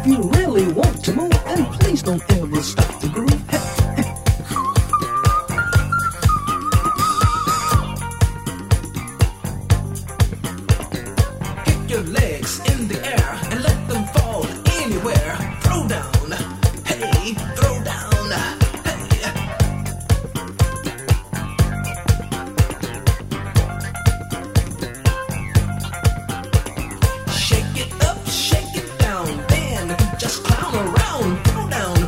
If you really want to move, then please don't ever stop the groove. Kick your legs in the air and let them fall anywhere. Throw down, hey, throw down. Shake it up, shake it down, then just clown around, throw down.